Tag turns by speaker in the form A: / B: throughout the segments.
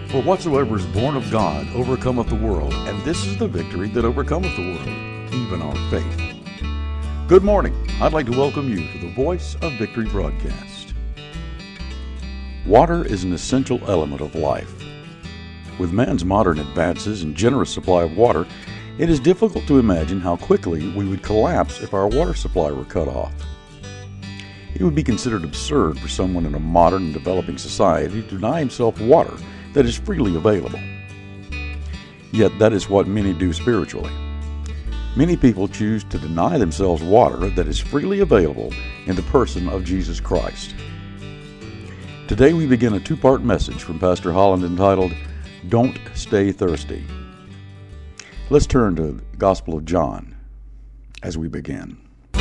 A: For whatsoever is born of God overcometh the world, and this is the victory that overcometh the world, even our faith. Good morning. I'd like to welcome you to the Voice of Victory broadcast. Water is an essential element of life. With man's modern advances and generous supply of water, it is difficult to imagine how quickly we would collapse if our water supply were cut off. It would be considered absurd for someone in a modern and developing society to deny himself water that is freely available. Yet that is what many do spiritually. Many people choose to deny themselves water that is freely available in the person of Jesus Christ. Today we begin a two-part message from Pastor Holland entitled, Don't Stay Thirsty. Let's turn to the Gospel of John as we begin.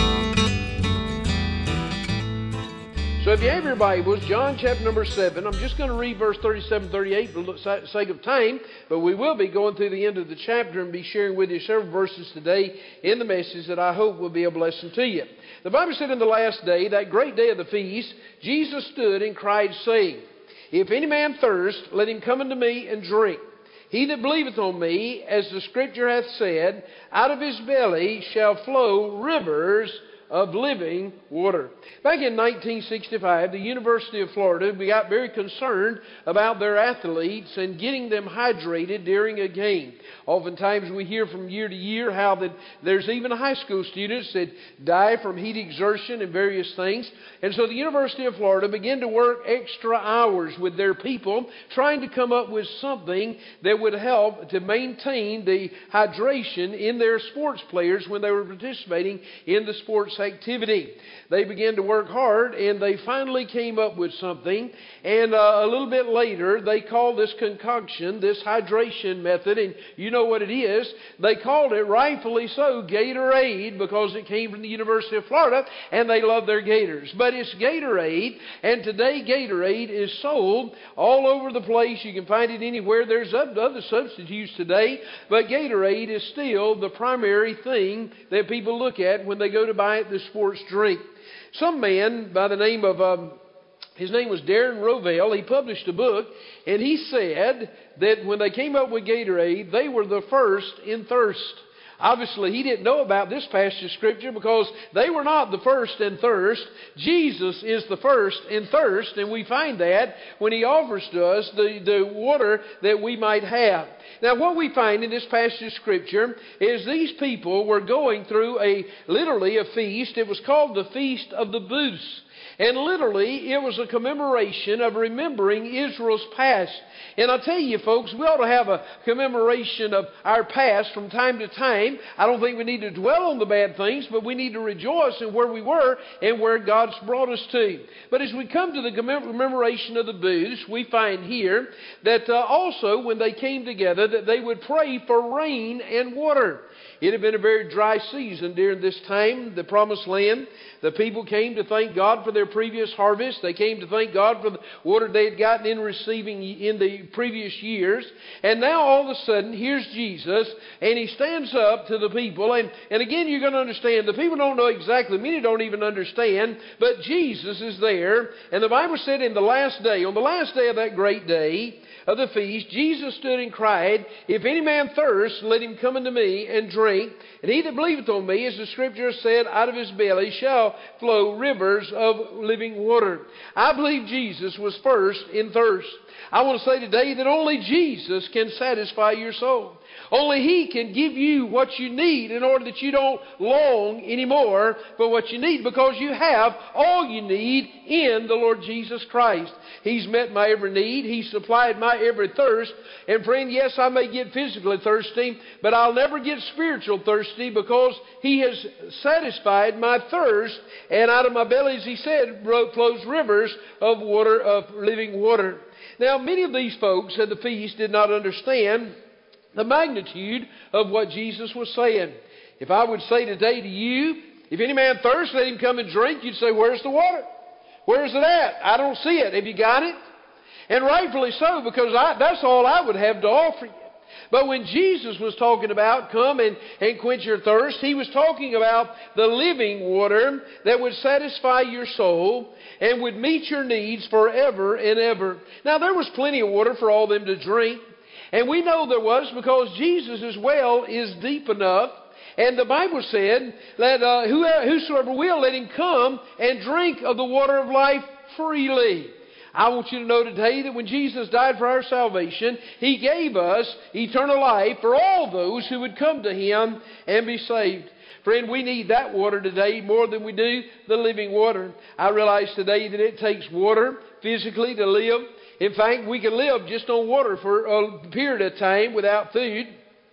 B: So if you have your Bibles, John chapter number 7, I'm just going to read verse 37, 38 for the sake of time, but we will be going through the end of the chapter and be sharing with you several verses today in the message that I hope will be a blessing to you. The Bible said in the last day, that great day of the feast, Jesus stood and cried, saying, If any man thirst, let him come unto me and drink. He that believeth on me, as the Scripture hath said, out of his belly shall flow rivers of living water. Back in 1965, the University of Florida got very concerned about their athletes and getting them hydrated during a game. Oftentimes we hear from year to year how that there's even high school students that die from heat exertion and various things. And so the University of Florida began to work extra hours with their people, trying to come up with something that would help to maintain the hydration in their sports players when they were participating in the sports activity. They began to work hard, and they finally came up with something. And a little bit later, they called this concoction, this hydration method, and you know what it is. They called it, rightfully so, Gatorade, because it came from the University of Florida, and they love their Gators. But it's Gatorade, and today Gatorade is sold all over the place. You can find it anywhere. There's other substitutes today, but Gatorade is still the primary thing that people look at when they go to buy the sports drink. Some man by the name of, his name was Darren Rovell, he published a book, and he said that when they came up with Gatorade, they were the first in thirst. Obviously, he didn't know about this passage of Scripture because they were not the first in thirst. Jesus is the first in thirst, and we find that when He offers to us the water that we might have. Now, what we find in this passage of Scripture is these people were going through literally a feast. It was called the Feast of the Booths. And literally, it was a commemoration of remembering Israel's past. And I tell you, folks, we ought to have a commemoration of our past from time to time. I don't think we need to dwell on the bad things, but we need to rejoice in where we were and where God's brought us to. But as we come to the commemoration of the booths, we find here that also when they came together, that they would pray for rain and water. It had been a very dry season during this time, the Promised Land. The people came to thank God for their previous harvest. They came to thank God for the water they had gotten in receiving in the previous years. And now all of a sudden, here's Jesus, and He stands up to the people. And again, you're going to understand, the people don't know exactly, many don't even understand, but Jesus is there. And the Bible said on the last day of that great day of the feast, Jesus stood and cried, If any man thirst, let him come unto me and drink. And he that believeth on me, as the Scripture said, out of his belly shall flow rivers of living water. I believe Jesus was first in thirst. I want to say today that only Jesus can satisfy your soul. Only He can give you what you need in order that you don't long anymore for what you need, because you have all you need in the Lord Jesus Christ. He's met my every need. He's supplied my every thirst. And friend, yes, I may get physically thirsty, but I'll never get spiritual thirsty, because He has satisfied my thirst. And out of my belly, as He said, flows rivers of water, of living water. Now, many of these folks at the feast did not understand the magnitude of what Jesus was saying. If I would say today to you, if any man thirst, let him come and drink, you'd say, where's the water? Where's it at? I don't see it. Have you got it? And rightfully so, because that's all I would have to offer you. But when Jesus was talking about come and quench your thirst, He was talking about the living water that would satisfy your soul and would meet your needs forever and ever. Now, there was plenty of water for all them to drink. And we know there was because Jesus' well is deep enough. And the Bible said that whosoever will, let him come and drink of the water of life freely. I want you to know today that when Jesus died for our salvation, He gave us eternal life for all those who would come to Him and be saved. Friend, we need that water today more than we do the living water. I realize today that it takes water physically to live. In fact, we can live just on water for a period of time without food.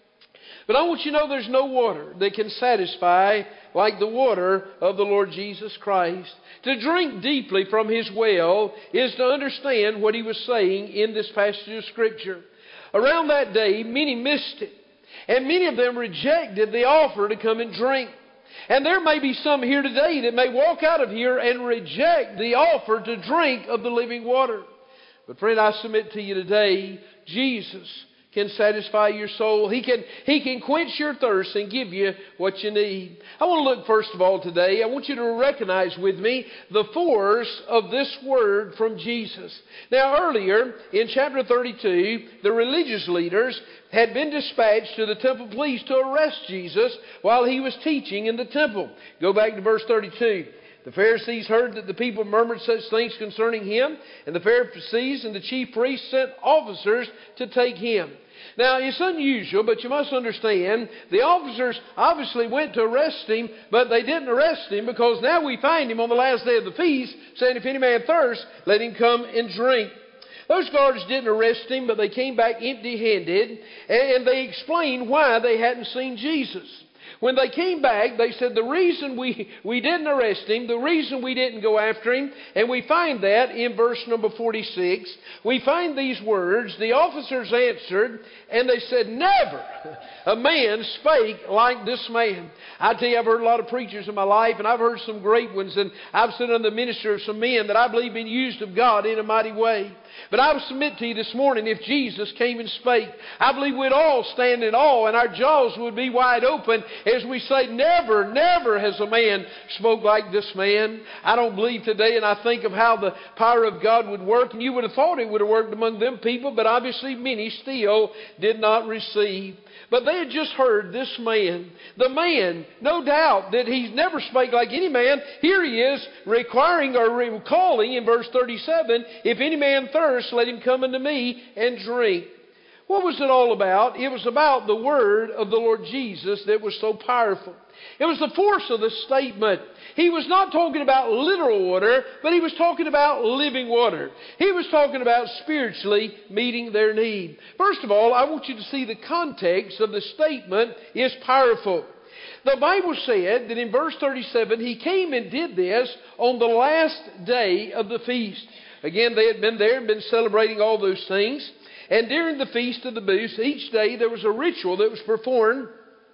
B: But I want you to know there's no water that can satisfy like the water of the Lord Jesus Christ. To drink deeply from His well is to understand what He was saying in this passage of Scripture. Around that day, many missed it. And many of them rejected the offer to come and drink. And there may be some here today that may walk out of here and reject the offer to drink of the living water. But friend, I submit to you today, Jesus can satisfy your soul. He can quench your thirst and give you what you need. I want to look first of all today, I want you to recognize with me the force of this word from Jesus. Now earlier in chapter 32, the religious leaders had been dispatched to the temple police to arrest Jesus while He was teaching in the temple. Go back to verse 32. The Pharisees heard that the people murmured such things concerning Him, and the Pharisees and the chief priests sent officers to take Him. Now, it's unusual, but you must understand, the officers obviously went to arrest Him, but they didn't arrest Him because now we find Him on the last day of the feast, saying, if any man thirst, let him come and drink. Those guards didn't arrest Him, but they came back empty-handed, and they explained why they hadn't seen Jesus. When they came back, they said the reason we didn't arrest Him, the reason we didn't go after Him, and we find that in verse number 46, we find these words, the officers answered, and they said, never a man spake like this man. I tell you, I've heard a lot of preachers in my life, and I've heard some great ones, and I've stood under the ministry of some men that I believe been used of God in a mighty way. But I would submit to you this morning, if Jesus came and spake, I believe we'd all stand in awe, and our jaws would be wide open as we say, never, never has a man spoke like this man. I don't believe today, and I think of how the power of God would work, and you would have thought it would have worked among them people, but obviously many still did not receive. But they had just heard this man, the man, no doubt that he's never spake like any man. Here he is requiring or calling in verse 37, if any man thirst, let him come unto me and drink. What was it all about? It was about the word of the Lord Jesus that was so powerful. It was the force of the statement. He was not talking about literal water, but He was talking about living water. He was talking about spiritually meeting their need. First of all, I want you to see the context of the statement is powerful. The Bible said that in verse 37, He came and did this on the last day of the feast. Again, they had been there and been celebrating all those things. And during the Feast of the Booths, each day there was a ritual that was performed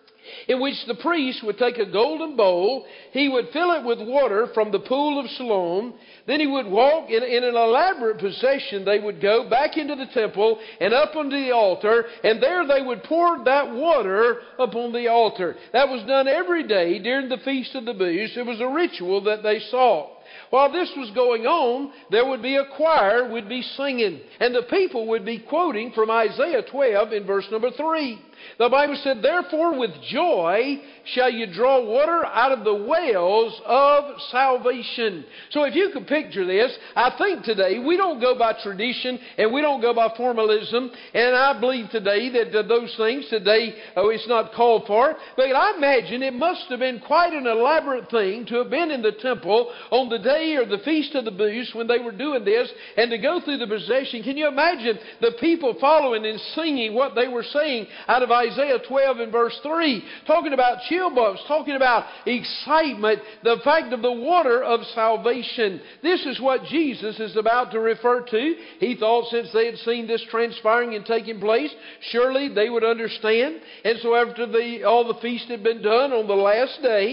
B: in which the priest would take a golden bowl, he would fill it with water from the pool of Siloam, then he would walk in an elaborate procession. They would go back into the temple and up onto the altar, and there they would pour that water upon the altar. That was done every day during the Feast of the Booths. It was a ritual that they saw. While this was going on, there would be a choir would be singing, and the people would be quoting from Isaiah 12 in verse number 3. The Bible said, therefore with joy shall you draw water out of the wells of salvation. So if you could picture this, I think today we don't go by tradition and we don't go by formalism. And I believe today that those things today, it's not called for. But I imagine it must have been quite an elaborate thing to have been in the temple on the day or the Feast of the Booths when they were doing this and to go through the procession. Can you imagine the people following and singing what they were saying out of Isaiah 12 and verse 3, talking about chill bumps, talking about excitement, the fact of the water of salvation. This is what Jesus is about to refer to. He thought since they had seen this transpiring and taking place, surely they would understand. And so after all the feast had been done on the last day,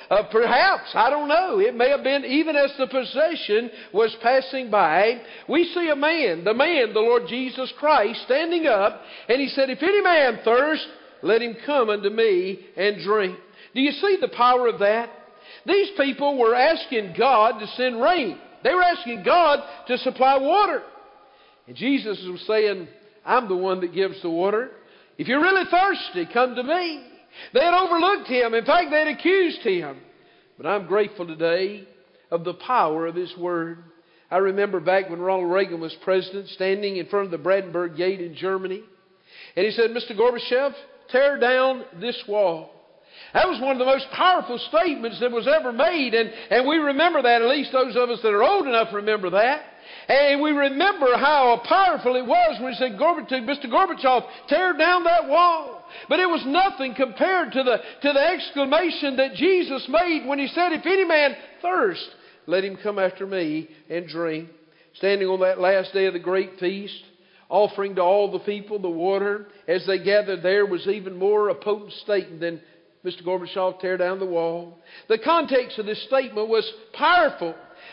B: Perhaps, I don't know, it may have been even as the procession was passing by, we see a man, the Lord Jesus Christ, standing up, and He said, "If any man thirst, let him come unto me and drink." Do you see the power of that? These people were asking God to send rain. They were asking God to supply water. And Jesus was saying, "I'm the one that gives the water. If you're really thirsty, come to me." They had overlooked Him. In fact, they had accused Him. But I'm grateful today of the power of His Word. I remember back when Ronald Reagan was president, standing in front of the Brandenburg Gate in Germany. And he said, "Mr. Gorbachev, tear down this wall." That was one of the most powerful statements that was ever made. And we remember that, at least those of us that are old enough remember that. And we remember how powerful it was when he said, "Mr. Gorbachev, tear down that wall." But it was nothing compared to the exclamation that Jesus made when He said, "If any man thirst, let him come after me and drink." Standing on that last day of the great feast, offering to all the people the water as they gathered there, was even more a potent statement than "Mr. Gorbachev, tear down the wall." The context of this statement was powerful.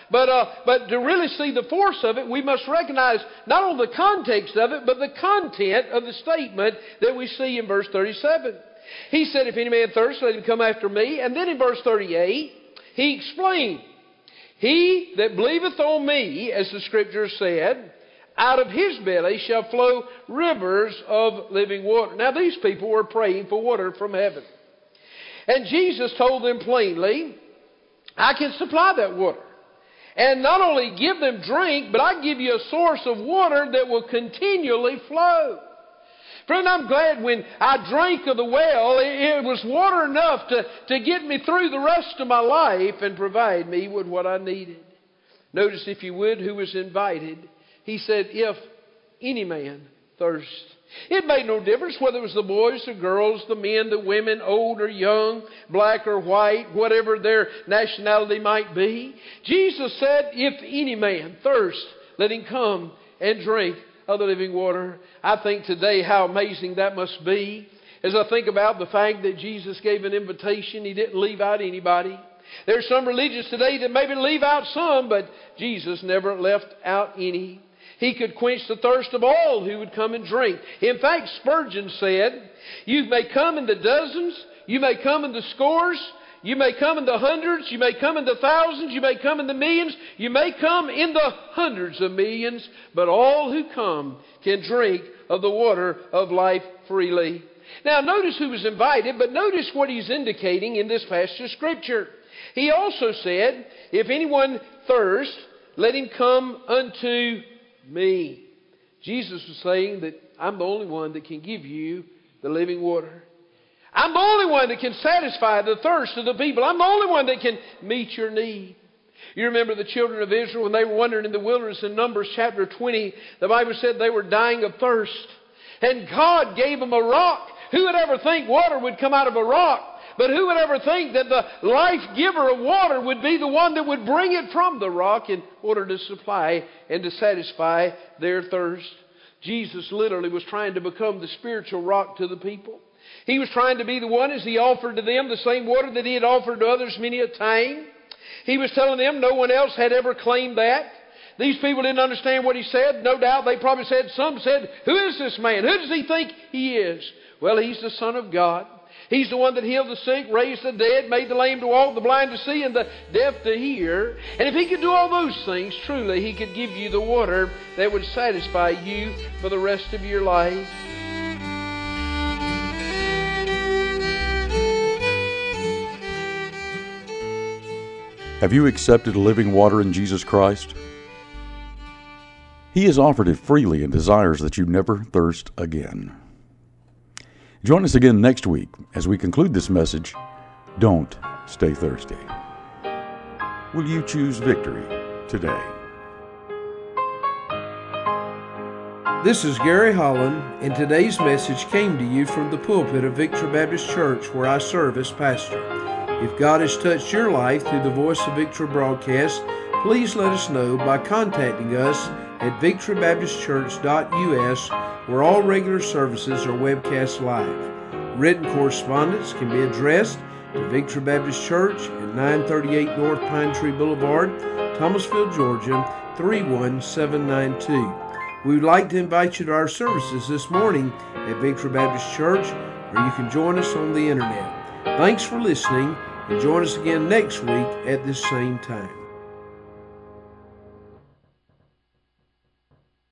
B: But to really see the force of it, we must recognize not only the context of it, but the content of the statement that we see in verse 37. He said, "If any man thirst, let him come after me." And then in verse 38, He explained, "He that believeth on me, as the Scripture said, out of his belly shall flow rivers of living water." Now these people were praying for water from heaven. And Jesus told them plainly, "I can supply that water. And not only give them drink, but I give you a source of water that will continually flow." Friend, I'm glad when I drank of the well, it was water enough to get me through the rest of my life and provide me with what I needed. Notice, if you would, who was invited. He said, "If any man thirst." It made no difference whether it was the boys or girls, the men, the women, old or young, black or white, whatever their nationality might be. Jesus said, "If any man thirst, let him come and drink of the living water." I think today how amazing that must be. As I think about the fact that Jesus gave an invitation, He didn't leave out anybody. There are some religions today that maybe leave out some, but Jesus never left out any. He could quench the thirst of all who would come and drink. In fact, Spurgeon said, "You may come in the dozens, you may come in the scores, you may come in the hundreds, you may come in the thousands, you may come in the millions, you may come in the hundreds of millions, but all who come can drink of the water of life freely." Now notice who was invited, but notice what He's indicating in this passage of Scripture. He also said, "If anyone thirst, let him come unto me." Jesus was saying that I'm the only one that can give you the living water. I'm the only one that can satisfy the thirst of the people. I'm the only one that can meet your need. You remember the children of Israel when they were wandering in the wilderness in Numbers chapter 20. The Bible said they were dying of thirst. And God gave them a rock. Who would ever think water would come out of a rock? But who would ever think that the life giver of water would be the one that would bring it from the rock in order to supply and to satisfy their thirst? Jesus literally was trying to become the spiritual rock to the people. He was trying to be the one as He offered to them the same water that He had offered to others many a time. He was telling them no one else had ever claimed that. These people didn't understand what He said. No doubt they probably said, some said, "Who is this man? Who does he think he is?" Well, He's the Son of God. He's the one that healed the sick, raised the dead, made the lame to walk, the blind to see, and the deaf to hear. And if He could do all those things, truly He could give you the water that would satisfy you for the rest of your life.
A: Have you accepted living water in Jesus Christ? He has offered it freely and desires that you never thirst again. Join us again next week as we conclude this message, Don't Stay Thirsty. Will you choose victory today?
B: This is Gary Holland, and today's message came to you from the pulpit of Victory Baptist Church, where I serve as pastor. If God has touched your life through the Voice of Victory broadcast, please let us know by contacting us at victorybaptistchurch.us, where all regular services are webcast live. Written correspondence can be addressed to Victory Baptist Church at 938 North Pine Tree Boulevard, Thomasville, Georgia, 31792. We would like to invite you to our services this morning at Victory Baptist Church, or you can join us on the internet. Thanks for listening, and join us again next week at this same time.